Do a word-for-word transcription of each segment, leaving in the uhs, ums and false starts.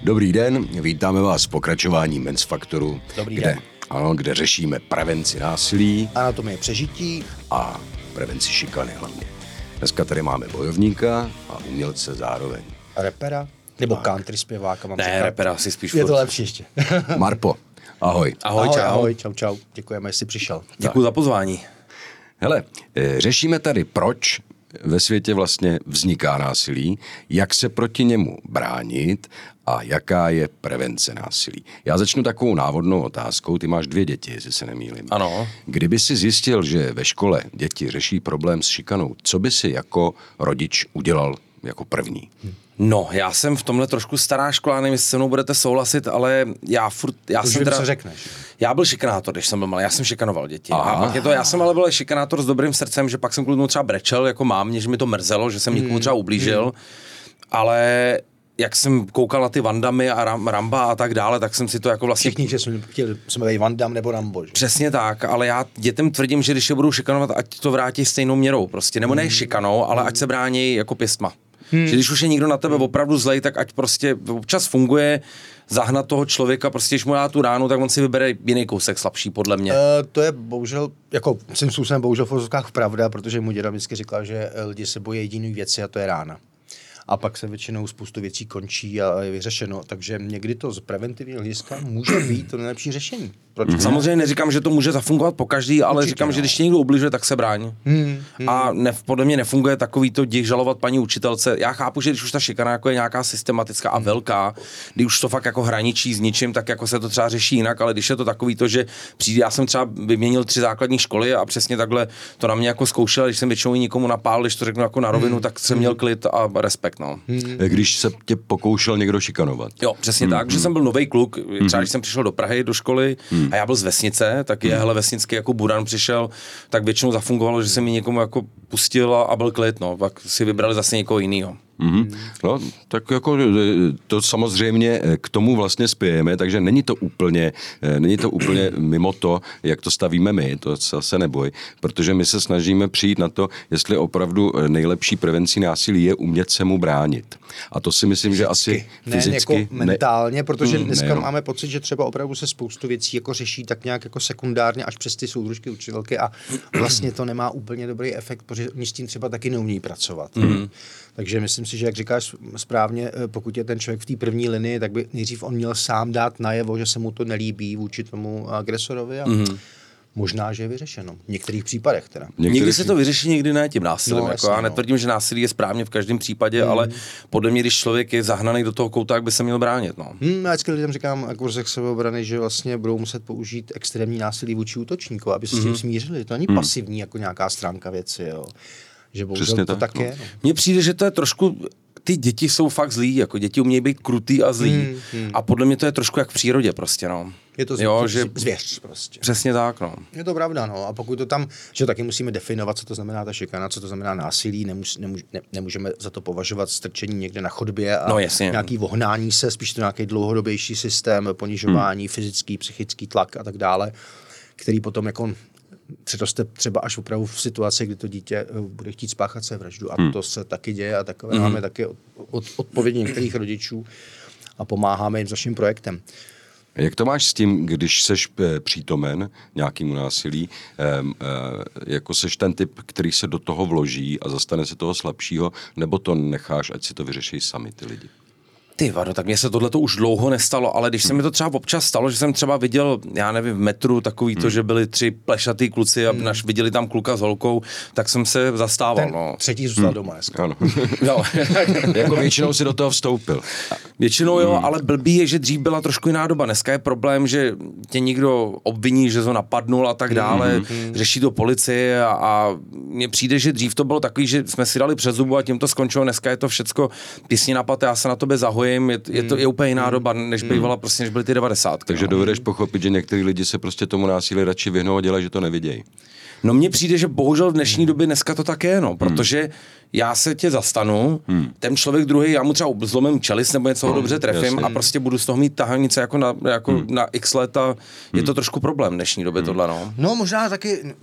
Dobrý den, vítáme vás v pokračování Men's Faktoru, Dobrý kde, den. ano, kde řešíme prevenci násilí Anatomie přežití a prevenci šikany hlavně. Dneska tady máme bojovníka a umělce zároveň. a repera, nebo country zpěváka. Mám Ne, říkat. repera asi spíš. Je to furt. lepší ještě. Marpo, ahoj. Ahoj, ahoj, čau. ahoj, čau, čau. Děkujeme, že jsi přišel. Děkuji za pozvání. Hele, eh, řešíme tady, proč ve světě vlastně vzniká násilí, jak se proti němu bránit a jaká je prevence násilí. Já začnu takovou návodnou otázkou. Ty máš dvě děti, jestli se nemýlím. Ano. Kdyby si zjistil, že ve škole děti řeší problém s šikanou, co by si jako rodič udělal jako první? No, já jsem v tomhle trošku stará škola, nevím, jestli se mnou budete souhlasit, ale já furt, já Už jsem vím, teda... co řekneš. Já byl šikanátor, když jsem byl malý, já jsem šikanoval děti. Aha. A pak je to, já jsem ale byl šikanátor s dobrým srdcem, že pak jsem kvůli tomu třeba brečel, jako mámě, že mi to mrzelo, že jsem někomu třeba ublížil, hmm. ale jak jsem koukal na ty Vandamy a Ram, Ramba a tak dále, tak jsem si to jako vlastně... Všichni, že jsme chtěli, jsme být Van Damme nebo Rambo. Že? Přesně tak, ale já dětem tvrdím, že když je budou šikanovat, ať to vrátí stejnou měrou prostě, nebo ne šikanou, ale ať se brání jako pěstma. Hmm. Že když už je někdo na tebe opravdu zlej, tak ať prostě občas funguje zahnat toho člověka, prostě když mu dá tu ránu, tak on si vybere jiný kousek slabší, podle mě. Uh, to je bohužel, jako svým způsobem bohužel v vozovkách pravda, protože můj děda vždycky říkal, že lidi se bojí jediný věci a to je rána. A pak se většinou spoustu věcí končí a je vyřešeno. Takže někdy to z preventivního hlediska může být to nejlepší řešení. Proč ne? Samozřejmě neříkám, že to může zafungovat po každý, ale Určitě, říkám, no. že když tě někdo ubližuje, tak se bráň. Hmm, hmm. A ne, podle mě nefunguje takový to děch žalovat paní učitelce. Já chápu, že když už ta šikana jako je nějaká systematická a velká, když už to fakt jako hraničí s ničím, tak jako se to třeba řeší jinak, ale když je to takový to, že přijde, já jsem třeba vyměnil tři základní školy a přesně takhle to na mě jako zkoušel, když jsem většinou nikomu napál, když to řeknu jako na rovinu, tak jsem měl klid a respekt, no. Když se tě pokoušel někdo šikanovat. Jo, přesně tak, že jsem byl nový kluk, třeba když jsem přišel do Prahy do školy a já byl z vesnice, tak je hele vesnický jako buran přišel, tak většinou zafungovalo, že se mi někomu jako pustil a, a byl klid, no, pak si vybrali zase někoho jinýho. Mm-hmm. No, tak jako to samozřejmě k tomu vlastně spějeme, takže není to úplně, není to úplně mimo to, jak to stavíme my, to se neboj, protože my se snažíme přijít na to, jestli opravdu nejlepší prevencí násilí je umět se mu bránit. A to si myslím, že asi ne, fyzicky... jako mentálně, protože Mm, dneska ne, no. máme pocit, že třeba opravdu se spoustu věcí jako řeší tak nějak jako sekundárně až přes ty soudružky, učitelky a vlastně to nemá úplně dobrý efekt, protože oni s tím třeba taky neumí pracovat. Mm. Takže myslím si, že jak říkáš správně, pokud je ten člověk v té první linii, tak by nejdřív on měl sám dát najevo, že se mu to nelíbí vůči tomu agresorovi a mm. možná, že je vyřešeno. V některých případech teda. Některý... Někdy se to vyřeší, někdy ne tím násilím. No, jako jasně, já no. netvrdím, že násilí je správně v každém případě, mm. ale podle mě, když člověk je zahnaný do toho kouta, tak by se měl bránit. No. Hmm, já vždycky lidem říkám jako kurzech sebeobrany, že vlastně budou muset použít extrémní násilí vůči útočníku, aby se s tím smířili. To není Mm. pasivní jako nějaká stránka věci. Jo. Že bohužel Přesně to tak, tak no. je. No. Mně přijde, že to je trošku, ty děti jsou fakt zlí, jako děti umějí být krutý a zlí Hmm, hmm. a podle mě to je trošku jak v přírodě prostě, no. Je to jo, z, že zvěř prostě. přesně tak, no. Je to pravda, no. A pokud to tam, že taky musíme definovat, co to znamená ta šikana, co to znamená násilí, nemus, nemůž, ne, nemůžeme za to považovat strčení někde na chodbě a No, jasně. nějaký vohnání se, spíš to nějaký dlouhodobější systém, ponižování, hmm. fyzický, psychický tlak a tak dále, který potom jako přeroste třeba až opravdu v situaci, kdy to dítě bude chtít spáchat sebevraždu. A hmm. to se taky děje a takové hmm. máme taky od, od, odpovědi některých rodičů a pomáháme jim s naším projektem. Jak to máš s tím, když seš přítomen nějakému násilí, um, uh, jako seš ten typ, který se do toho vloží a zastane se toho slabšího, nebo to necháš, ať si to vyřeší sami ty lidi? Ty vado, tak mně se tohle to už dlouho nestalo, ale když se mi to třeba občas stalo, že jsem třeba viděl, já nevím, v metru takový hmm. to, že byli tři plešatý kluci a hmm. naš viděli tam kluka s holkou, tak jsem se zastával, Ten no. třetí zůstal hmm. doma dneska. Ano. Jo. Jako většinou si do toho vstoupil. Většinou jo, ale blbý je, že dřív byla trošku jiná doba. Dneska je problém, že tě někdo obviní, že to napadnul a tak dále, mm-hmm. řeší to policie a, a mně přijde, že dřív to bylo takový, že jsme si dali přes zubu a tím to skončilo. Dneska je to všecko písni na pat, já se na tobě zahojím, je, je to je úplně jiná doba, než bývala prostě, než byly ty devadesátky. Takže no. dovedeš pochopit, že některý lidi se prostě tomu násilí radši vyhnou a dělají, že to nevidějí. No mně přijde, že bohužel v dnešní době dneska to tak je, no, protože hmm. já se tě zastanu, hmm. ten člověk druhý, já mu třeba zlomím čelist nebo něco ho no, dobře trefím jasně. a prostě budu z toho mít tahanice jako na, jako hmm. na x let a je to trošku problém v dnešní době hmm. tohle, no. No možná taky,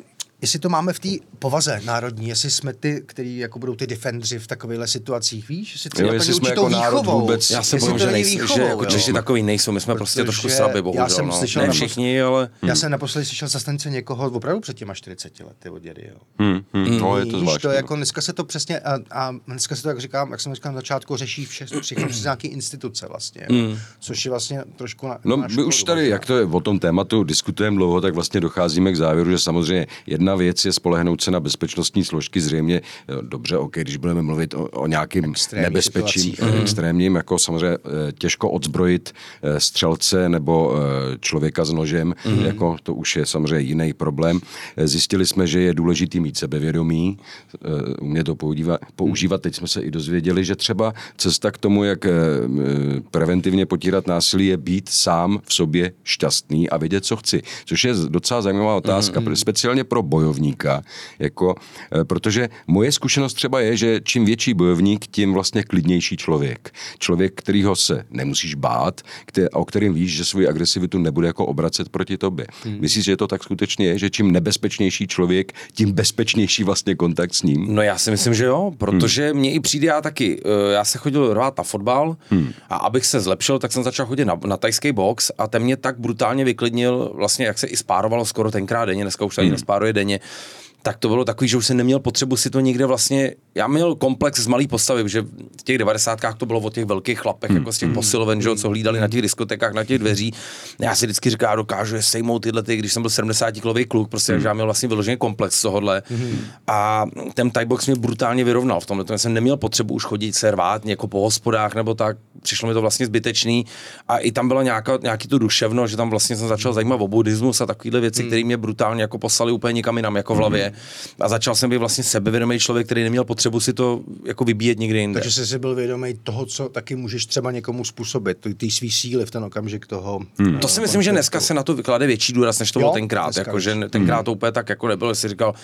jestli to máme v té povaze národní, jestli jsme ty, který jako budou ty defendři v takovýchhle situacích, víš? Jestli, jo, jestli jsme jako národ vůbec... Já se bojím, že, nejsou, že jako Češi takový nejsou, my jsme Protože prostě trošku slabí, bohužel. Já jsem no. slyšel ne napos... všichni, ale... Já jsem naposledy slyšel zastanice někoho opravdu před těma čtyřiceti lety od dědy, jo. Hmm, hmm, no, je to zvláštní. To jako dneska se to přesně, a, a dneska se to, jak říkám, jak jsem říkal na začátku, řeší vše, všechny přes nějaké instituce vlastně, mm. což je vlastně trošku na, No na my už tady, jak to je o tom tématu diskutujeme dlouho, tak vlastně docházíme k závěru, že samozřejmě jedna věc je spolehnout se na bezpečnostní složky, zřejmě dobře, ok, když budeme mluvit o, o nějakým Extrémní nebezpečím, mm. extrémním, jako samozřejmě těžko odzbrojit střelce nebo člověka s nožem, mm. jako to už je samozřejmě jiný problém. Zjistili jsme, že je důležitý mít sebevědomí, umět to používat, používat. Teď jsme se i dozvěděli, že třeba cesta k tomu, jak preventivně potírat násilí, je být sám v sobě šťastný a vědět, co chci. Což je docela zajímavá otázka, mm. speciálně pro bojovníka, jako, protože moje zkušenost třeba je, že čím větší bojovník, tím vlastně klidnější člověk. Člověk, kterýho se nemusíš bát, který, o kterým víš, že svou agresivitu nebude jako obracet proti tobě. Mm. Myslíš, že to tak skutečně je, že čím nebezpečnější člověk, tím bezpečnější vlastně kontakt s ním? No já si myslím, že jo, protože hmm. mně i přijde, já taky, já se chodil hrát na fotbal hmm. a abych se zlepšil, tak jsem začal chodit na, na tajský box a ten mě tak brutálně vyklidnil, vlastně jak se i spárovalo skoro tenkrát denně, dneska už tady hmm. nespáruje denně, tak to bylo takový, že už jsem neměl potřebu si to někde vlastně, já měl komplex z malý postavy, že v těch devadesátkách to bylo o těch velkých chlapech, hmm. jako z těch posiloven, že, co hlídali na těch diskotekách, na těch dveří. Já si vždycky říkám, já dokážu je sejmout tyhle, ty, když jsem byl sedmdesátikilový kluk, prostě, hmm. že já měl vlastně vyložený komplex z tohohle. Hmm. A ten Thai box mě brutálně vyrovnal v tomhle. Jsem neměl potřebu už chodit se rvát jako po hospodách nebo tak, přišlo mi to vlastně zbytečný. A i tam byla nějaká, nějaký to duševno, že tam vlastně jsem začal zajímat o buddhismus a takovéhle věci, hmm. které mě brutálně jako poslali úplně někam jinam, jako v hlavě. A začal jsem být vlastně sebevědomý člověk, který neměl potřebu si to jako vybíjet někde jinde. Takže jsi si byl vědomý toho, co taky můžeš třeba někomu způsobit, ty svý síly v ten okamžik toho. Hmm. To si myslím, že dneska se na to vyklade větší důraz, než to bylo tenkrát. Jako, že tenkrát hmm. to úplně tak jako nebylo, jsi říkal,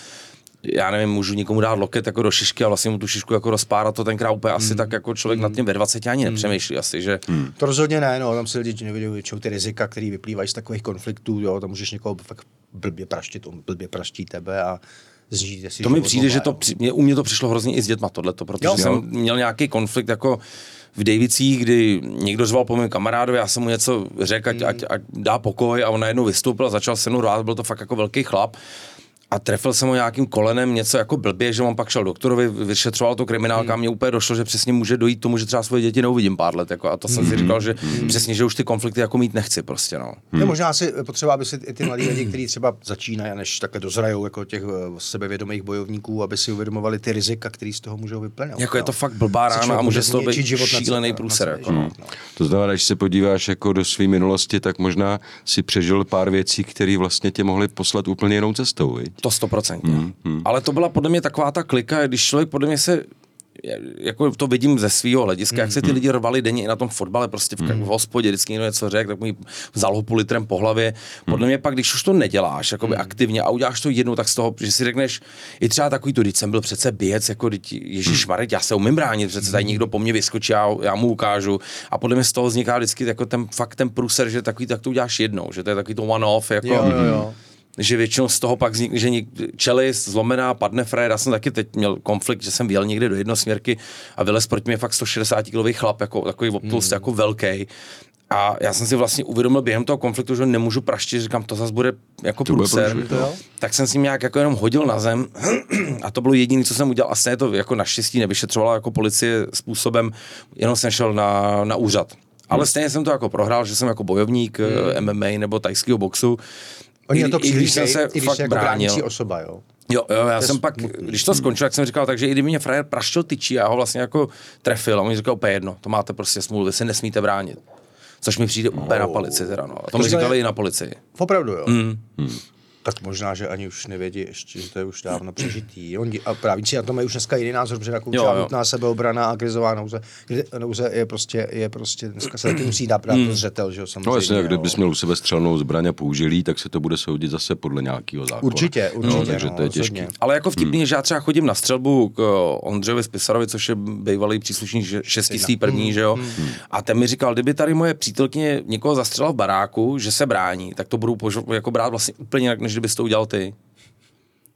já nevím, můžu někomu dát loket jako do šišky a vlastně mu tu šišku jako rozpárat, to tenkrát úplně hmm. asi tak jako člověk hmm. nad tím ve dvaceti ani nepřemýšlí asi, že... Hmm. To rozhodně ne, no, tam si lidi nevědějí většinou ty rizika, které vyplývají z takových konfliktů, jo, tam můžeš někoho fakt blbě praštit, on blbě praští tebe a si to mi přijde, že to, mě, u mě to přišlo hrozně i s dětma tohleto, protože jo, jsem jo. měl nějaký konflikt jako v Davicích, kdy někdo zval po mém kamarádovi, já jsem mu něco řekl, ať, mm. ať, ať dá pokoj a on najednou vystoupil a začal se mnou rát, byl to fakt jako velký chlap. A trefil jsem ho nějakým kolenem, něco jako blbě, že on pak šel doktorovi, vyšetřoval to kriminálka, hmm. a mně úplně došlo, že přesně může dojít tomu, že třeba svoje děti neuvidím pár let, jako, a to jsem hmm. si říkal, že hmm. přesně, že už ty konflikty jako mít nechci prostě, no. Hmm. No, možná si potřeba, aby si i ty mladí lidi, kteří třeba začínají, než takhle dozrajou jako těch sebevědomých bojovníků, aby si uvědomovali ty rizika, které z toho můžou vyplynout. Jako no. je to fakt blbá rána a může z toho být šílený průser, jako, no. no. To znamená, když se podíváš jako do své minulosti, tak možná si přežil pár věcí, které vlastně tě mohly poslat úplně jinou cestou, viď? To sto procent. Hmm. Hmm. Ale to byla podle mě taková ta klika, když člověk podle mě se, jako to vidím ze svého hlediska, hmm. jak se ty lidi rvali denně i na tom fotbale, prostě v, hmm. v hospodě, vždycky někdo něco řekl, tak mu vzal ho půl litrem po hlavě. Podle mě pak, když už to neděláš jakoby hmm. aktivně a uděláš to jednou, tak z toho, že si řekneš, i třeba takový to, když jsem byl přece bějec, jako ježišmarek, já se umím bránit, přece tady někdo po mně vyskočí, já, já mu ukážu. A podle mě z toho vzniká vždycky jako ten fakt ten průser, že takový tak to uděláš jednou, že to je takový to one off, jako. Jo, jo, jo. Že většinou z toho pak vznikne, že čelist zlomená, padne frajer. Já jsem taky teď měl konflikt, že jsem vyjel někde do jednosměrky a vylez proti mě fakt sto šedesát kilový chlap, jako takový obtlust, mm. jako velký. A já jsem si vlastně uvědomil během toho konfliktu, že nemůžu praštit, říkám, to zase bude jako průser. Tak jsem si nějak jako jenom hodil na zem a to bylo jediné, co jsem udělal. Asi to jako naštěstí nevyšetřovala jako policie způsobem, jenom jsem šel na, na úřad. Ale stejně jsem to jako prohrál, že jsem jako bojovník mm. M M A nebo tajského boxu. Oni na to i když jsem se i když fakt jako bránil. Osoba, jo. Jo, jo, já jsem pak, když to skončil, jak jsem říkal, takže i kdyby mě frajer praštil tyčí a já ho vlastně jako trefil a on mi říkal úplně jedno, to máte prostě smůlu, vy se nesmíte bránit. Což mi přijde úplně oh. na policii teda, no. A to mi říkali je... i na policii. Opravdu, jo? Mm. Hmm. Tak možná, že ani už nevědí ještě, že to je už dávno přežitý. Oni, a právníci na to mají už dneska jiný názor, protože takovou nutná sebeobrana a krizová nouze, nouze je prostě, je prostě, dneska se taky musí dát právě zřetel, že jo, samozřejmě. No jasně, kdybys měl u sebe střelnou zbraň a použilý, tak se to bude soudit zase podle nějakého zákona. Určitě, určitě. No, takže no, to je těžké. Ale jako vtipný, hmm. že já třeba chodím na střelbu k Ondřejovi Spisarovi, což je bývalý příslušník šestistý první, hmm. že jo. Hmm. A ten mi říkal, kdyby tady moje přítelkyně někoho zastřelila v baráku, že se brání, tak to budu požo- jako brát vlastně úplně jinak, než kdybys to udělal ty.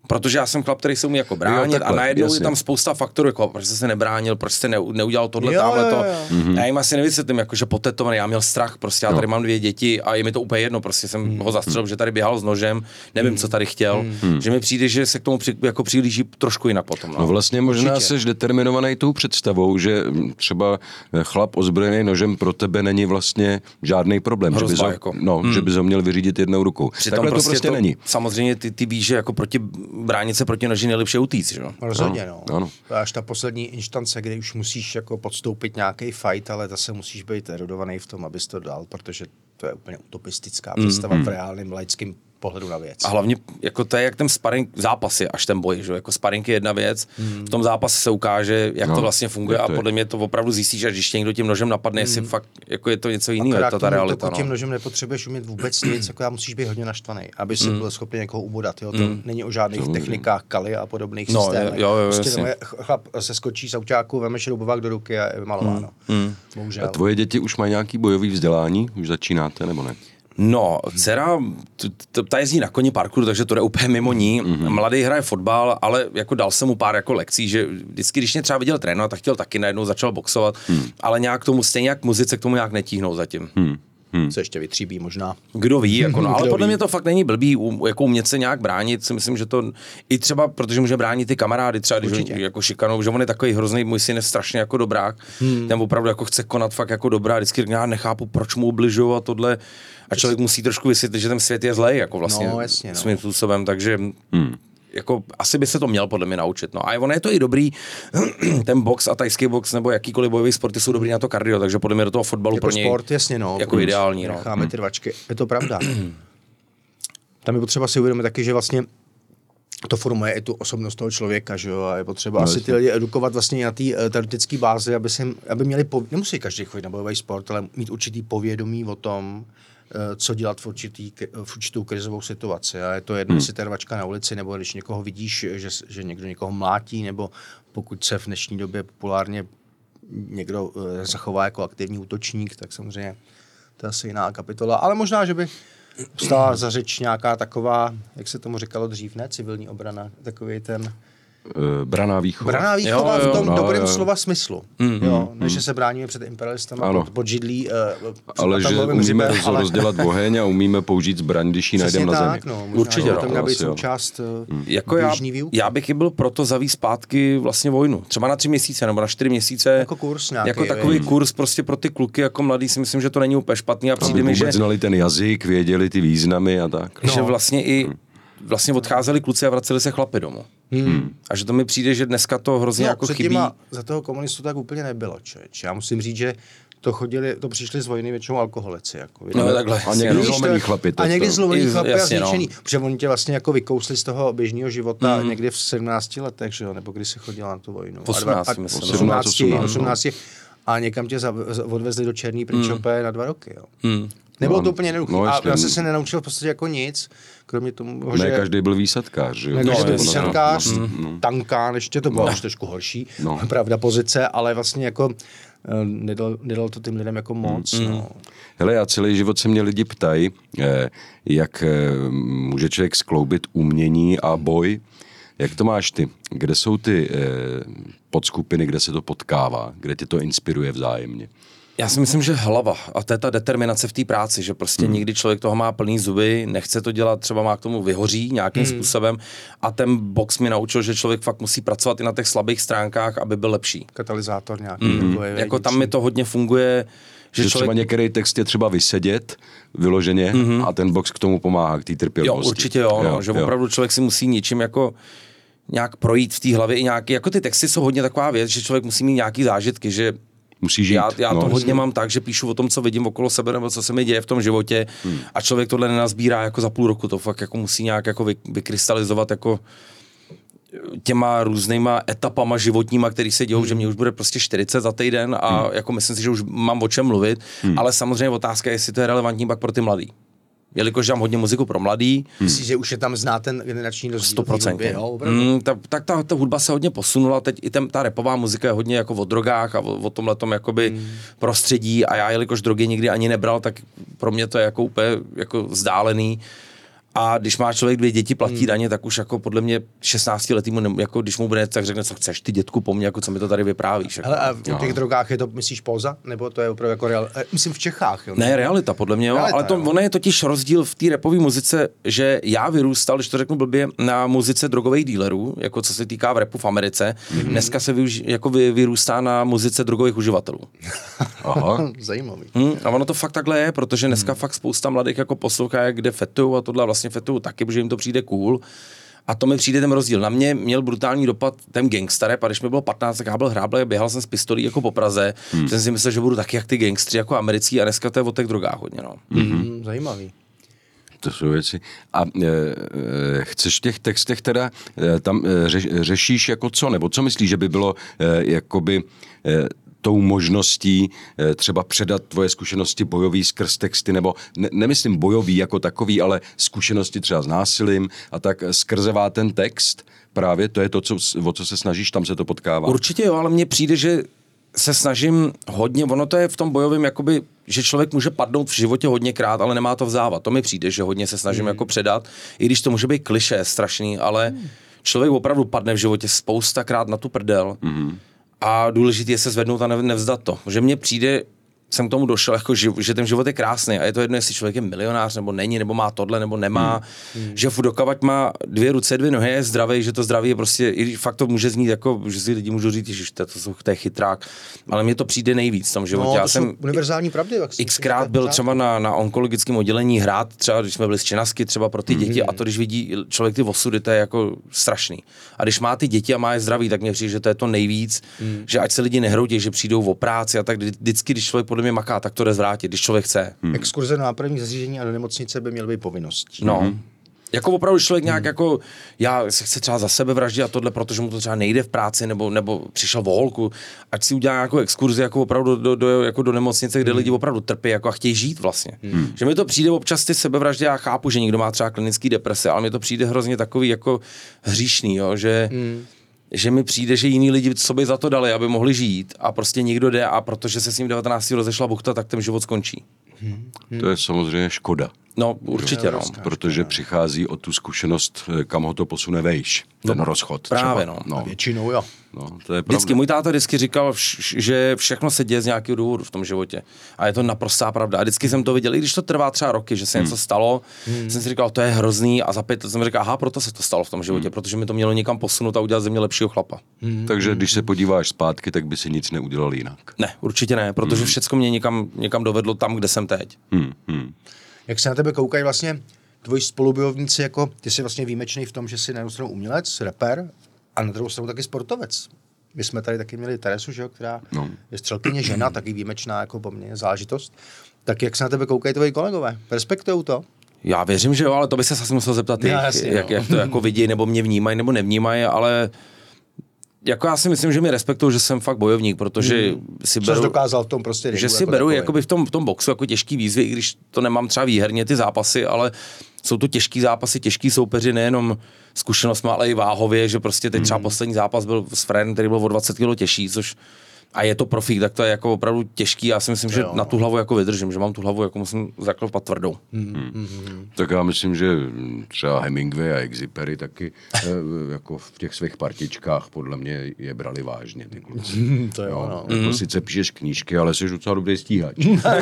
Protože já jsem chlap, který se umí jako bránit, jo, takhle, a najednou jasně. Je tam spousta faktorů, jako proč jsi se nebránil, proč jsi neudělal tohle, tamhle to. Mm-hmm. Já jim asi nevysvětlím, jako, že potetovaný, já měl strach, prostě já tady no. mám dvě děti a je mi to úplně jedno, prostě jsem mm. ho zastřelil, mm. že tady běhal s nožem, nevím, mm. co tady chtěl, mm. že mi přijde, že se k tomu při, jako přihlíží trošku jinak potom. No, no vlastně možná jsi determinovaný tou představou, že třeba chlap ozbrojený nožem pro tebe není vlastně žádný problém, Hrozba, že, bys ho, jako. no, mm. že bys ho měl vyřídit jednou rukou. Takhle prostě to prostě to, není. Samozřejmě ty, ty víš, že jako proti bránit se proti noži nejlepší utíct, že jo? Rozhodně, no. Ano. Až ta poslední instance, kdy už musíš jako podstoupit nějaký fight, ale zase musíš být erudovaný v tom, abys to dal, protože to je úplně utopistická představa mm. v reálném laickém pohledu na věc. A hlavně jako to je jak ten sparring zápasy, až ten boj, že jako sparring je jedna věc, mm. v tom zápase se ukáže, jak no, to vlastně funguje a podle mě to opravdu zjistíš, až když tě někdo tím nožem napadne, mm. jestli fakt jako je to něco jiného, je to ta realita. No. Tím nožem nepotřebuješ umět vůbec nic, jako já musíš být hodně naštvaný, aby si mm. byl schopný někoho ubodat, jo, to mm. není o žádných mm. technikách Kali a podobných no, systémech. Jo, jo, prostě nemoje, chlap se skočí z autáku, veme šroubovák do ruky a je vymalováno. Mm. Bohužel. A tvoje děti už mají nějaký bojový vzdělání? Už začínáte nebo ne? No, dcera, ta jezdí na koni parkour, takže to jde úplně mimo ní. Mm-hmm. Mladý hraje fotbal, ale jako dal jsem mu pár jako lekcí, že vždycky, když mě třeba viděl trénovat, tak chtěl taky najednou začal boxovat, mm. ale nějak tomu, stejně jak muzice, k tomu nějak netíhnou zatím. Mm. Hmm. Se ještě vytříbí možná. Kdo ví, jako no, ale podle ví. Mě to fakt není blbý, um, jako umět se nějak bránit, si myslím, že to i třeba, protože může bránit ty kamarády, třeba když on, jako šikanou, že on je takový hrozný, můj syn je strašně jako dobrák, hmm. ten opravdu jako chce konat fakt jako dobrá, vždycky já nechápu, proč mu ubližují a tohle, a člověk musí trošku vysvětlit, že ten svět je zlej, jako vlastně no, jasně, no. svým způsobem, takže hmm. jako asi by se to měl podle mě naučit. No. A ono je to i dobrý, ten box a tajský box nebo jakýkoliv bojový sporty jsou dobrý na to kardio, takže podle mě do toho fotbalu jako pro něj sport, jasně, no, jako ideální. No. Necháme ty rvačky, je to pravda. Tam je potřeba si uvědomit taky, že vlastně to formuje i tu osobnost toho člověka, že jo, a je potřeba no, asi ty lidi edukovat vlastně na té uh, teoretické bázi, aby, si, aby měli, pov... nemusí každý chodit na bojový sport, ale mít určitý povědomí o tom, co dělat v, určitý, v určitou krizovou situaci. A je to jedno, jestli ta rvačka na ulici, nebo když někoho vidíš, že, že někdo někoho mlátí, nebo pokud se v dnešní době populárně někdo uh, zachová jako aktivní útočník, tak samozřejmě to je asi jiná kapitola. Ale možná, že by stala za řeč nějaká taková, jak se tomu říkalo dřív, ne? Civilní obrana, takový ten... Braná výchova. Braná výchova jo, jo, v tom no, dobrém jo. slova smyslu. Mm, jo, mm, než mm. se bráníme před imperialistama pod, pod židlí. Uh, ale že umíme hřibe, ale... rozdělat oheň a umíme použít zbraň, když ji najdeme na zemi. No, určitě. To měla být součást mm. jako já, já bych i byl proto zavíc zpátky vlastně vojnu. Třeba na tři měsíce nebo na čtyři měsíce. Jako kurz nějaký. Jako takový je. kurz prostě pro ty kluky jako mladý si myslím, že to není úplně špatný a přijde mi, že... znali ten jazyk, věděli ty významy a tak. Že vlastně i vlastně odcházeli kluci a vraceli se chlapi domů. Hmm. A že to mi přijde, že dneska to hrozně no, jako chybí. Za toho komunistu tak úplně nebylo, člověč. Já musím říct, že to chodili, to přišli z vojny většinou alkoholici. Jako, no, takhle. A někdy zlomený chlapi. A někdy zlomený chlapi a zničený. No. Protože oni tě vlastně jako vykousli z toho běžného života mm. někdy v sedmnácti letech, že jo? Nebo když se chodil na tu vojnu. osmnácti, myslím. osmnácti a někam tě odvezli do Černý Principe mm. na dva roky. Jo. Mm. Nebylo to úplně jednoduché. No, a já jsem se nenaučil v podstatě jako nic, kromě tomu, ne, že... Ne, každý byl výsadkář, že jo? Ne, každý byl výsadkář, no, no. tankán, ještě to bylo no. už trošku horší, no. pravda, pozice, ale vlastně jako nedal, nedal to tím lidem jako moc. Mm. No. Hele, já celý život se mě lidi ptají, jak může člověk skloubit umění a boj. Jak to máš ty? Kde jsou ty podskupiny, kde se to potkává? Kde tě to inspiruje vzájemně? Já si myslím, že hlava a to je ta determinace v té práci, že prostě hmm. někdy člověk toho má plný zuby, nechce to dělat, třeba má k tomu vyhoří nějakým hmm. způsobem a ten box mi naučil, že člověk fakt musí pracovat i na těch slabých stránkách, aby byl lepší. Katalyzátor nějaký. Hmm. Jako tam mi to hodně funguje, že, že člověk... třeba některý text je třeba vysedět vyloženě mm-hmm. a ten box k tomu pomáhá, k té trpělivosti. Jo, určitě jo, no, jo že jo. opravdu člověk si musí něčím jako nějak projít v té hlavě i nějaký, jako ty texty jsou hodně taková věc, že člověk musí mít nějaký zážitky, že musí žít. Já, já no, to hodně mám tak, že píšu o tom, co vidím okolo sebe, nebo co se mi děje v tom životě hmm. a člověk tohle nenazbírá jako za půl roku, to fakt jako musí nějak jako vy, vykrystalizovat jako těma různýma etapama životníma, který se dějou, hmm. že mě už bude prostě čtyřicet za týden a hmm. jako myslím si, že už mám o čem mluvit, hmm. ale samozřejmě otázka je, jestli to je relevantní pak pro ty mladý. Jelikož mám hodně muziku pro mladý. Myslíš, že už je tam zná ten generační rozdíl? sto procent. Mm, ta, tak ta, ta hudba se hodně posunula, teď i ten, ta rapová muzika je hodně jako o drogách a o, o tomhletom jakoby mm. prostředí a já, jelikož drogy nikdy ani nebral, tak pro mě to je jako úplně jako vzdálený. A když má člověk dvě děti, platí hmm. daně, tak už jako podle mě šestnáctiletýmu, ne, jako když mu bude, tak řekne, co chceš ty dětku po mně, jako co mi to tady vyprávíš. Jako. Hele, a v těch drogách je to, myslíš, póza? Nebo to je opravdu jako real... Myslím v Čechách, jo? Ne, realita, podle mě, jo. Realita, ale to, ono je totiž rozdíl v té rapové muzice, že já vyrůstal, když to řeknu blbě, na muzice drogových dealerů, jako co se týká v rapu v Americe. Mm-hmm. Dneska se využi, jako vy, vyrůstá na muzice drogových uživatelů. Aha. Zajímavý. Hmm, a ono to fakt takhle je, protože dneska hmm. fakt spousta mladých jako poslouchá, kde fetují a tohle vlastně fetují taky, protože jim to přijde cool. A to mi přijde ten rozdíl. Na mě měl brutální dopad ten gangster rap, a když mi bylo patnáct, tak já byl hrábl, běhal jsem s pistolí jako po Praze. Hmm. Jsem si myslel, že budu taky jak ty gangstři, jako americký, a dneska to je o těch drogách hodně. No. Hmm. Zajímavý. To jsou věci. A e, e, chceš v těch textech teda, e, tam e, ře, řešíš jako co? Nebo co myslíš, že by bylo e, jakoby e, tou možností e, třeba předat tvoje zkušenosti bojový skrz texty, nebo ne, nemyslím bojový jako takový, ale zkušenosti třeba s násilím a tak skrzevá ten text, právě to je to, co, o co se snažíš, tam se to potkává. Určitě jo, ale mně přijde, že se snažím hodně, ono to je v tom bojovém, jakoby, že člověk může padnout v životě hodněkrát, ale nemá to vzávat. To mi přijde, že hodně se snažím mm. jako předat, i když to může být klišé strašný, ale mm. člověk opravdu padne v životě spoustakrát na tu prdel mm. a důležité je se zvednout a nevzdat to. Že mně přijde, jsem k tomu došel, jako, že ten život je krásný a je to jedno, jestli člověk je milionář, nebo není, nebo má tohle, nebo nemá, hmm. že furt dokavať má dvě ruce, dvě nohy, je zdravý, že to zdraví je prostě, i fakt to může znít jako, že si lidi můžou říct, že to, to, to je chytrák, ale mně to přijde nejvíc v tom životě. No, to Já jsou jsem univerzální pravdy. xkrát byl třeba na, na onkologickém oddělení hrát, třeba když jsme byli z Čenasky, třeba pro ty děti, hmm. a to, když vidí člověk ty osudy, to je jako strašný. A když má ty děti a má je zdraví, tak mě přijde, že to je to nejvíc, hmm. že ať se lidi nehroutí, že přijdou o práci a tak vždycky, když člověk podle mě maká, tak to jde zvrátit, když člověk chce. Hmm. Exkurze na nápravní zařízení a do nemocnice by měly být povinností. No. Hmm. Jako opravdu člověk nějak hmm. jako, já se chci třeba za sebe vraždit a tohle, protože mu to třeba nejde v práci, nebo, nebo přišel v holku, ať si udělá jako exkurzi jako opravdu do, do, jako do nemocnice, kde hmm. lidi opravdu trpí jako a chtějí žít vlastně. Hmm. Že mi to přijde občas ty sebevraždy, já chápu, že někdo má třeba klinický deprese, ale mi to přijde hrozně takový jako hříšný, jo, že hmm. že mi přijde, že jiní lidi sobě za to dali, aby mohli žít, a prostě někdo jde a protože se s ním devatenácti rozešla buchta, tak ten život skončí. Hmm. To je samozřejmě škoda. No, určitě, no. Protože přichází o tu zkušenost, kam ho to posune vejš, ten no, rozchod. Právě, třeba. no. no. Většinou, jo. No, to je vždycky, můj táta vždycky říkal, že všechno se děje z nějakého důvodu v tom životě. A je to naprostá pravda. A vždycky jsem to viděl, i když to trvá třeba roky, že se hmm. něco stalo, hmm. jsem si říkal, to je hrozný, a za pět let jsem říkal, aha, proto se to stalo v tom životě, hmm. protože mi to mělo někam posunout a udělat ze mě lepšího chlapa. Hmm. Takže když se podíváš zpátky, tak by si nic neudělal jinak. Ne, určitě ne, protože hmm. všecko mě někam, někam dovedlo tam, kde jsem teď. Hmm. Hmm. Jak se na tebe koukají vlastně tvoji spolubojovníci, jako ty jsi vlastně výjimečný v tom, že jsi na jednu stranu umělec, rapper, a na druhou stranu taky sportovec. My jsme tady taky měli Teresu, že jo, která no. je střelkyně žena, taky výjimečná jako po mně záležitost. Tak jak se na tebe koukají tvoji kolegové? Respektujou to? Já věřím, že jo, ale to by se asi musel zeptat, já, jak, jasně, jak, jak to jako vidí, nebo mě vnímají, nebo nevnímají, ale jako já si myslím, že mi respektují, že jsem fakt bojovník, protože hmm. si beru, co jsi dokázal v tom prostě že si jako beru jakoby v tom, v tom boxu jako těžký výzvy, i když to nemám třeba výherně ty zápasy, ale jsou to těžký zápasy, těžký soupeři, nejenom zkušenostmi, ale i váhově, že prostě teď třeba poslední zápas byl s Fredem, který byl o dvacet kilo těžší, což a je to profík, tak to je jako opravdu těžký. Já si myslím, že jo, na tu hlavu jako vydržím, že mám tu hlavu jako musím zaklepat tvrdou. Hmm. Hmm. Tak já myslím, že třeba Hemingway a Exupery taky jako v těch svých partičkách podle mě je brali vážně ty kluci. To je jo, ono. Jako mm. sice píšeš knížky, ale jsi docela dobrý stíhač.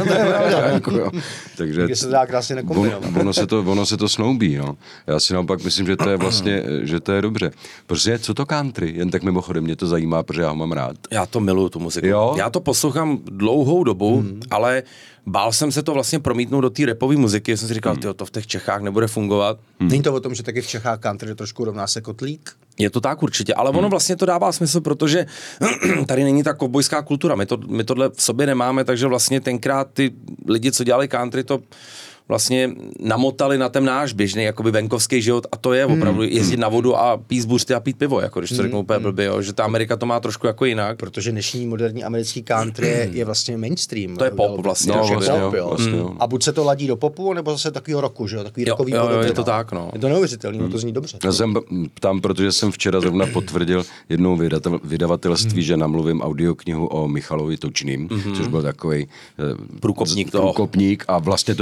jako, takže se dá krásně nekombinovat. Ono, ono, se to, ono se to snoubí. No. Já si naopak myslím, že to je vlastně, že to je dobře. Protože co to country? Jen tak mimochodem mě to zajímá, protože já ho mám rád. Já to miluju, tu muziku. Jo? Já to poslouchám dlouhou dobu, hmm. ale bál jsem se to vlastně promítnout do té rapové muziky. Já jsem si říkal, hmm. tyjo, to v těch Čechách nebude fungovat. Hmm. Není to o tom, že taky v Čechách country trošku rovná se kotlík? Je to tak určitě, ale hmm. ono vlastně to dává smysl, protože tady není ta kovbojská kultura. My, to, my tohle v sobě nemáme, takže vlastně tenkrát ty lidi, co dělali country, to vlastně namotali na ten náš běžný jakoby venkovský život, a to je opravdu jezdit na vodu a pít z buřty a pít pivo, jako když to řeknu úplně blbě, jo, že ta Amerika to má trošku jako jinak. Protože dnešní moderní americký country je, je vlastně mainstream. To je pop vlastně. No, vlastně, vlastně, jo, jo, vlastně jo. A buď se to ladí do popu, nebo zase takového roku, že jo, takový jo, rokový jo, podoby, je to no. tak, no. Je to neuvěřitelný, hmm. no to zní dobře. Já jsem ptám, protože jsem včera zrovna potvrdil jednou vydatel, vydavatelství, hmm. že namluvím audioknihu o Michalovi Točným, hmm. což byl takovej průkopník, průkopník a vlastně to byl dost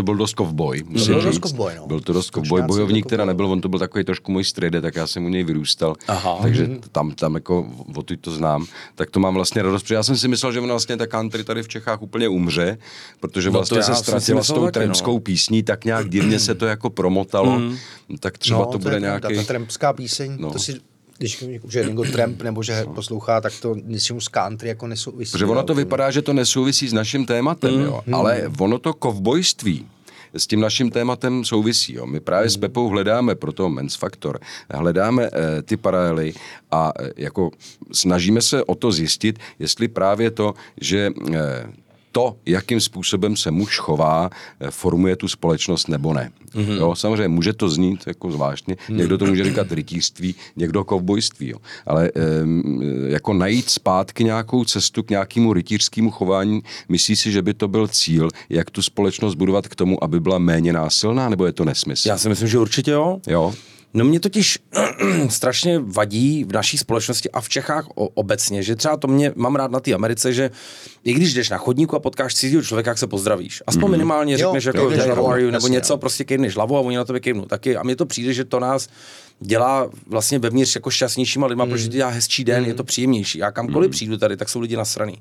kovboj. Byl dost kovboj, no. Byl to dost kovboj, bojovník teda nebyl, on to byl takový trošku můj strejde, tak já jsem u něj vyrůstal, Aha. takže tam, tam jako odtud to znám, tak to mám vlastně radost, protože já jsem si myslel, že vlastně ta country tady v Čechách úplně umře, protože vlastně no se ztratila s tou taky, trampskou no. písní, tak nějak divně se to jako promotalo, mm. tak třeba no, to, to bude je nějaký... Ta trampská píseň, no. To si... Když že někdo tramp nebo že poslouchá, tak to něčemu z country jako nesouvisí. Protože ono to vypadá, že to nesouvisí s naším tématem, mm. jo, ale ono to kovbojství s tím naším tématem souvisí. Jo. My právě mm. s Pepou hledáme pro to Men's Factor, hledáme e, ty paralely a e, jako snažíme se o to zjistit, jestli právě to, že e, to, jakým způsobem se muž chová, formuje tu společnost nebo ne. Mm-hmm. Jo, samozřejmě může to znít jako zvláštně, mm-hmm. někdo to může říkat rytířství, někdo kovbojství, jo. Ale e, jako najít zpátky nějakou cestu k nějakému rytířskému chování, myslí si, že by to byl cíl, jak tu společnost budovat k tomu, aby byla méně násilná, nebo je to nesmysl? Já si myslím, že určitě jo. Jo. No mě totiž strašně vadí v naší společnosti a v Čechách obecně, že třeba to mě mám rád na té Americe, že i když jdeš na chodníku a potkáš cizího člověka, jak se pozdravíš. Aspoň mm-hmm. minimálně řekneš, jo, jako, že how are you, nebo něco, prostě kejvneš hlavu a oni na tebe kejvnou taky. A mně to přijde, že to nás dělá vlastně vevnitř jako šťastnějšíma lidma, mm. protože dělá hezčí den, mm. je to příjemnější. Já kamkoliv mm. přijdu tady, tak jsou lidi nasraný.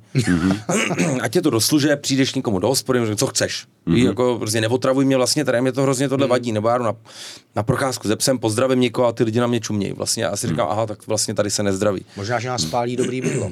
Mm. Ať je to do služeb, přijdeš někomu do hospody, co chceš. Mm. Jako prostě neotravuj mě vlastně, tady mě to hrozně tohle mm. vadí, nebo já jdu na, na procházku ze psem, pozdravím někoho a ty lidi na mě čumějí. Vlastně já si říkám, mm. aha, tak vlastně tady se nezdraví. Možná, že nás spálí dobrý bydlo.